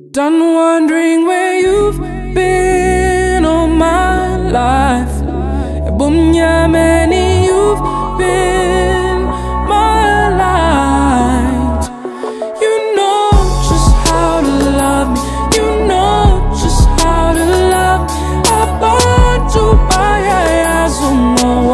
Done wondering where you've been all my life. Many you've been my light. You know just how to love me. You know just how to love me. Abantu bayayazi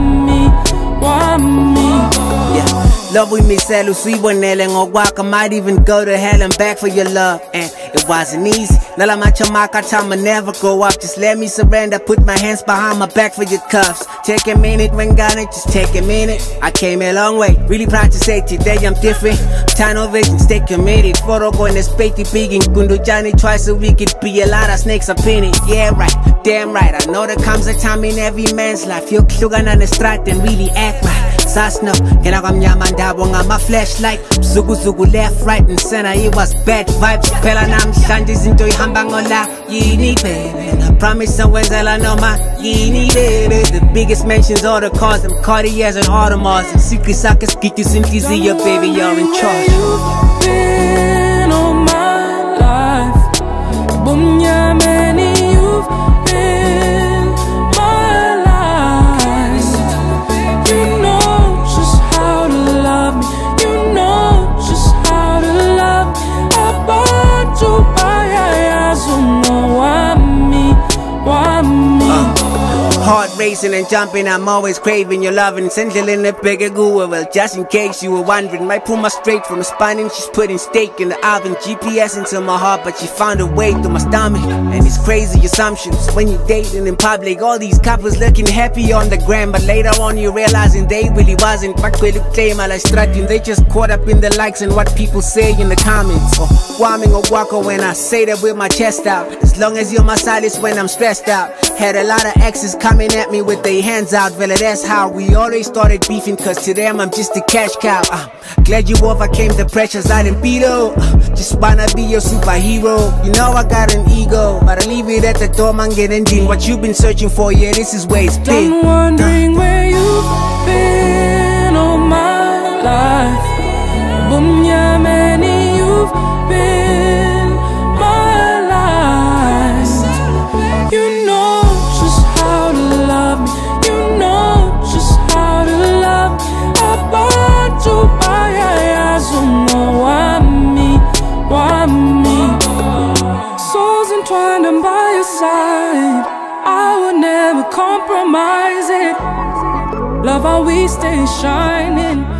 wami. Love we miss Elu, suyibonele ngokwakho. Might even go to hell and back for your love. And it wasn't easy. Nala machamaka time I never go up. Just let me surrender. Put my hands behind my back for your cuffs. Take a minute when got it, just take a minute. I came a long way. Really proud to say today I'm different. Tunnel vision, stay committed. Photo going to spatey picking. Kundu Johnny twice a week. It be a lot of snakes up in it. Yeah, right. Damn right. I know there comes a time in every man's life. You're klugan on the strat and really act right. Sasno, kinakamnyamandabo ngama flashlight. Zugu left, right and center. It was bad vibes. Phela namhlanje izinto ihamba ngola yini baby. And I promise I know my yini baby. The biggest mansions, all the cars, them Cartiers and Audemars. And secret sockets, get you some easier, baby. You're in charge. You've been all my life. Many you've been my life. You know just how to love me. You know just how to love me. Abantu bayayazi wami. Heart racing and jumping, I'm always craving your loving. Central in the bigger goo. Well, just in case you were wondering, might pull my straight from the spine and she's putting steak in the oven. GPS into my heart, but she found a way through my stomach. And it's crazy assumptions when you're dating in public. All these couples looking happy on the gram, but later on you realizing they really wasn't. They just caught up in the likes and what people say in the comments. Or Kwame or Wako when I say that with my chest out. As long as you're my solace when I'm stressed out. Had a lot of exes coming at me with their hands out. Well, that's how we always started beefing, cause to them I'm just a cash cow. Glad you overcame the pressures I didn't beat up. Just wanna be your superhero. You know I got an ego, but I leave it at the door, man, get ending. What you've been searching for, yeah, this is where it's been. I'm wondering where you've been all my life. Many you've been my life. You know just how to love me. You know just how to love me. Abantu bayayazi wami. Souls entwined, I'm by your side. I would never compromise it. Love how we stay shining.